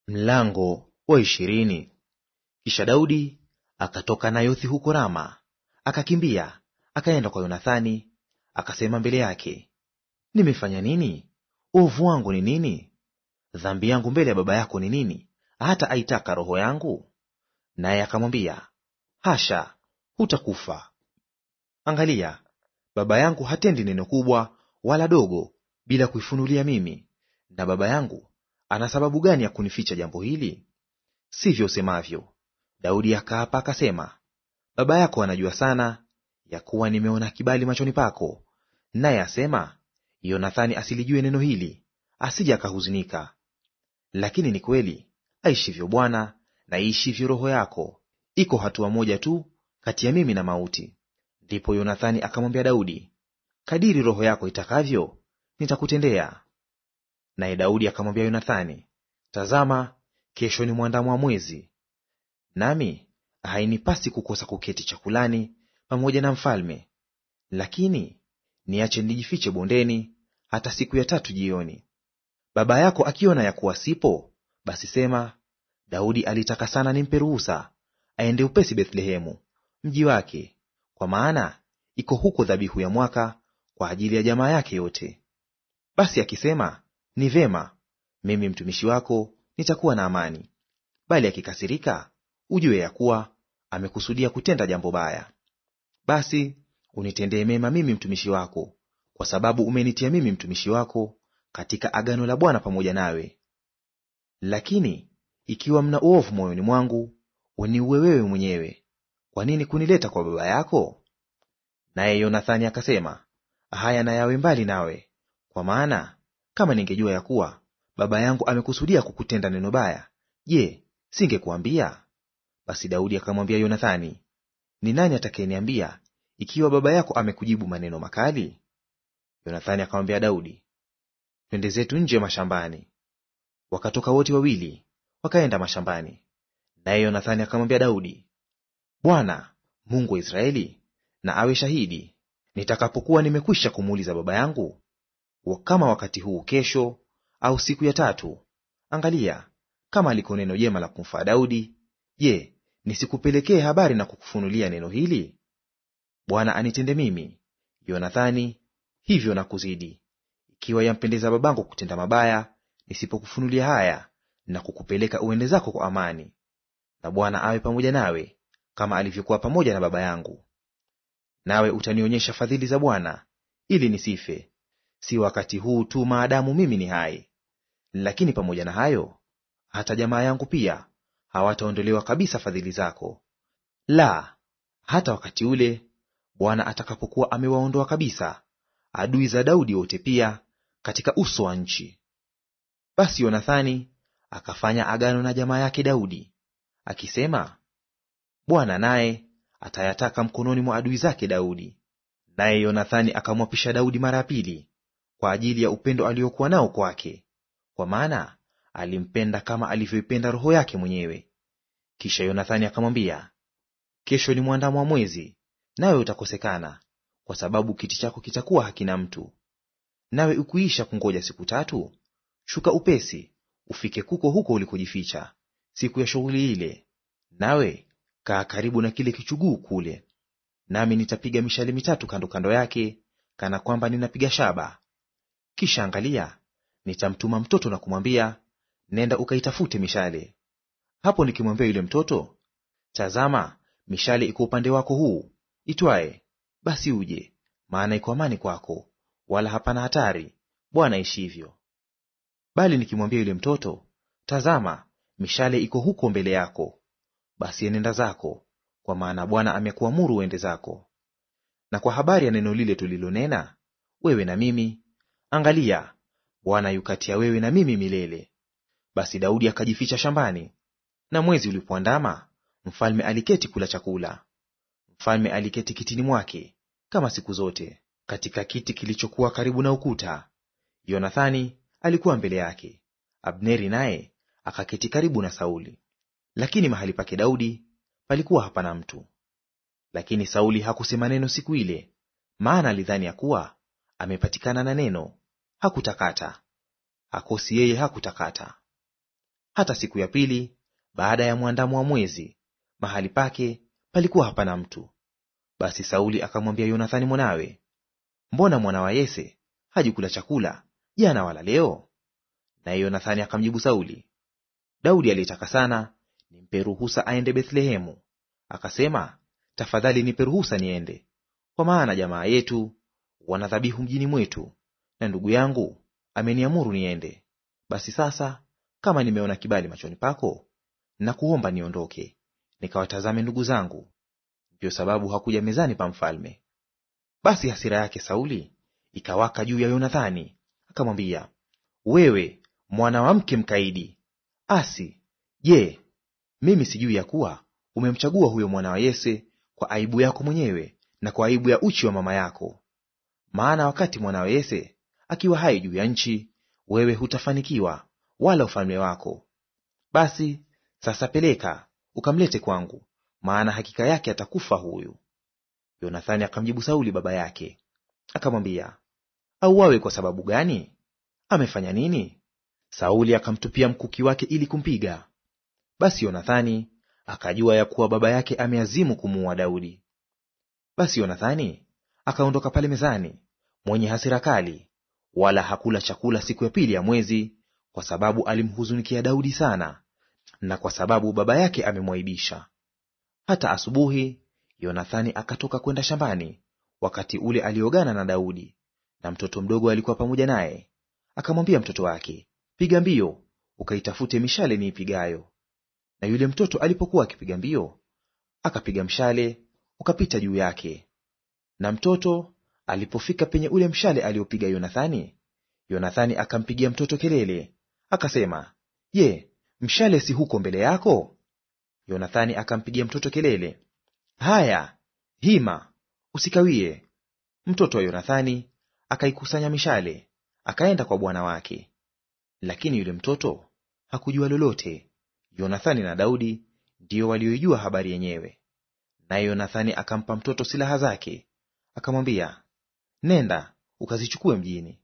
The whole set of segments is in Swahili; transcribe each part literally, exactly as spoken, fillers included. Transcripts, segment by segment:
Mlango wa ishirini. Kisha Daudi akatoka Nayothi huko Rama, akakimbia akaenda kwa Yonathani, akasema mbele yake, nimefanya nini? Uovu wangu ni nini? Dhambi yangu mbele ya baba yako ni nini, hata aitaka roho yangu? Naye akamwambia, hasha, hutakufa. Angalia, baba yangu hatendi neno kubwa wala dogo bila kuifunulia mimi, na baba yangu ana sababu gani ya kunificha jambo hili? Sivyo usemavyo. Daudi akaapa akasema, baba yako anajua sana ya kuwa nimeona kibali machoni pako, naye asema, Yonathani asilijue neno hili, asije akahuzunika. Lakini ni kweli, aishivyo Bwana na iishivyo roho yako, iko hatua moja tu kati ya mimi na mauti. Ndipo Yonathani akamwambia Daudi, kadiri roho yako itakavyo nitakutendea. Naye Daudi akamwambia Yonathani, tazama, kesho ni mwandamo wa mwezi, nami hainipasi kukosa kuketi chakulani pamoja na mfalme, lakini niache nijifiche bondeni hata siku ya tatu jioni. Baba yako akiona ya kuwa sipo, basi sema, Daudi alitaka sana nimpe ruhusa aende upesi Bethlehemu mji wake, kwa maana iko huko dhabihu ya mwaka kwa ajili ya jamaa yake yote. Basi akisema, ni vema, mimi mtumishi wako nitakuwa na amani; bali akikasirika, ujue ya kuwa amekusudia kutenda jambo baya. Basi unitendee mema mimi mtumishi wako, kwa sababu umenitia mimi mtumishi wako katika agano la Bwana pamoja nawe. Lakini ikiwa mna uovu moyoni mwangu, uniue wewe mwenyewe. Kwa nini kunileta kwa baba yako? Naye Yonathani akasema, haya na yawe mbali nawe, kwa maana kama ningejua ya kuwa baba yangu amekusudia kukutenda neno baya, je, singekuambia? Basi Daudi akamwambia Yonathani, ni nani atakayeniambia ikiwa baba yako amekujibu maneno makali? Yonathani akamwambia Daudi, twende zetu nje mashambani. Wakatoka wote wawili wakaenda mashambani. Naye Yonathani akamwambia Daudi, Bwana Mungu wa Israeli na awe shahidi, nitakapokuwa nimekwisha kumuuliza baba yangu, kama wakati huu kesho au siku ya tatu, angalia, kama aliko neno jema la kumfaa Daudi, je, nisikupelekee habari na kukufunulia neno hili? Bwana anitende mimi Yonathani hivyo na kuzidi, ikiwa yampendeza babangu kutenda mabaya, nisipokufunulia haya na kukupeleka uende zako kwa amani. Na Bwana awe pamoja nawe kama alivyokuwa pamoja na baba yangu. Nawe utanionyesha fadhili za Bwana ili nisife, si wakati huu tu maadamu mimi ni hai. Lakini pamoja na hayo, hata jamaa yangu pia hawataondolewa kabisa fadhili zako. La, hata wakati ule Bwana atakapokuwa amewaondoa kabisa adui za Daudi wote pia katika uso wa nchi. Basi Yonathani akafanya agano na jamaa yake Daudi, akisema, Bwana naye atayataka mkononi mwa adui zake Daudi. Naye Yonathani akamwapisha Daudi mara ya pili kwa ajili ya upendo aliokuwa nao kwake, kwa maana alimpenda kama alivyoipenda roho yake mwenyewe. Kisha Yonathani akamwambia, kesho ni mwandamo wa mwezi, nawe utakosekana, kwa sababu kiti chako kitakuwa hakina mtu. Nawe ukuisha kungoja siku tatu, shuka upesi ufike kuko huko ulikojificha siku ya shughuli ile, nawe kaa karibu na kile kichuguu kule. Nami nitapiga mishale mitatu kando kando yake, kana kwamba ninapiga shaba. Kisha angalia, nitamtuma mtoto na kumwambia, nenda ukaitafute mishale. Hapo nikimwambia yule mtoto, tazama, mishale iko upande wako huu, itwae, basi uje, maana iko amani kwako, wala hapana hatari, Bwana aishivyo. Bali nikimwambia yule mtoto, tazama, mishale iko huko mbele yako, basi enenda zako, kwa maana Bwana amekuamuru uende zako. Na kwa habari ya neno lile tulilonena wewe na mimi, angalia, Bwana yu kati ya wewe na mimi milele. Basi Daudi akajificha shambani, na mwezi ulipoandama, mfalme aliketi kula chakula. Mfalme aliketi kitini mwake kama siku zote, katika kiti kilichokuwa karibu na ukuta. Yonathani alikuwa mbele yake, Abneri naye akaketi karibu na Sauli. Lakini mahali pake Daudi palikuwa hapana mtu. Lakini Sauli hakusema neno siku ile, maana alidhani ya kuwa amepatikana na neno, hakutakata. Hakosi yeye hakutakata. Hata siku ya pili baada ya mwandamo wa mwezi, mahali pake palikuwa hapana mtu. Basi Sauli akamwambia Yonathani mwanawe, mbona mwana wa Yese hajikula chakula jana wala leo? Naye Yonathani akamjibu Sauli, Daudi aliyetaka sana nimpe ruhusa aende Bethlehemu. Akasema, tafadhali nipe ruhusa niende, kwa maana jamaa yetu wana dhabihu mjini mwetu, na ndugu yangu ameniamuru niende. Basi sasa, kama nimeona kibali machoni pako, na kuomba niondoke nikawatazame ndugu zangu. Ndiyo sababu hakuja mezani pa mfalme. Basi hasira yake Sauli ikawaka juu ya Yonathani, akamwambia, wewe mwana wa mke mkaidi! Asi, je, mimi sijui ya kuwa umemchagua huyo mwana wa Yese kwa aibu yako mwenyewe na kwa aibu ya uchi wa mama yako? Maana wakati mwana wa Yese akiwa hai juu ya nchi, wewe hutafanikiwa, wala ufalme wako. Basi sasa peleka ukamlete kwangu, maana hakika yake atakufa huyu. Yonathani akamjibu Sauli baba yake, akamwambia, auawe kwa sababu gani? Amefanya nini? Sauli akamtupia mkuki wake ili kumpiga. Basi Yonathani akajua ya kuwa baba yake ameazimu kumuua Daudi. Basi Yonathani akaondoka pale mezani mwenye hasira kali, wala hakula chakula siku ya pili ya mwezi, kwa sababu alimhuzunikia Daudi sana, na kwa sababu baba yake amemwaibisha. Hata asubuhi Yonathani akatoka kwenda shambani, wakati ule aliogana na Daudi, na mtoto mdogo alikuwa pamoja naye. Akamwambia mtoto wake, piga mbio ukaitafute mishale niipigayo. Na yule mtoto alipokuwa akipiga mbio, akapiga mshale ukapita juu yake. Na mtoto alipofika penye ule mshale aliopiga Yonathani, Yonathani akampigia mtoto kelele, akasema, Je, mshale si huko mbele yako? Yonathani akampigia mtoto kelele, haya, hima, usikawie. Mtoto wa Yonathani akaikusanya mishale, akaenda kwa bwana wake. Lakini yule mtoto hakujua lolote. Yonathani na Daudi ndio walioijua habari yenyewe. Naye Yonathani akampa mtoto silaha zake, akamwambia, nenda ukazichukue mjini.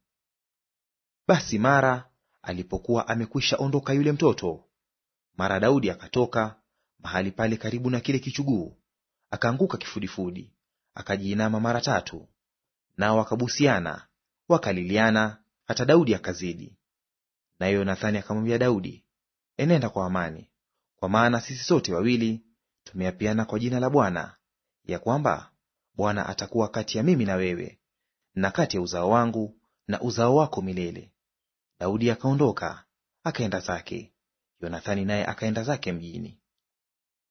Basi mara alipokuwa amekwisha ondoka yule mtoto, mara Daudi akatoka mahali pale karibu na kile kichuguu, akaanguka kifudifudi, akajiinama mara tatu. Nao wakabusiana, wakaliliana, hata Daudi akazidi. Naye Yonathani akamwambia Daudi, enenda kwa amani, kwa maana sisi sote wawili tumeapiana kwa jina la Bwana, ya kwamba Bwana atakuwa kati ya mimi na wewe, na kati ya uzao wangu na uzao wako milele. Daudi akaondoka akaenda zake, Yonathani naye akaenda zake mjini.